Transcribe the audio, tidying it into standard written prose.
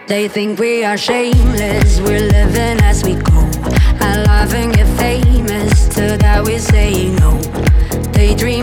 They think we are shameless, we're living as we go. Alive and get famous, to that we say no. They dream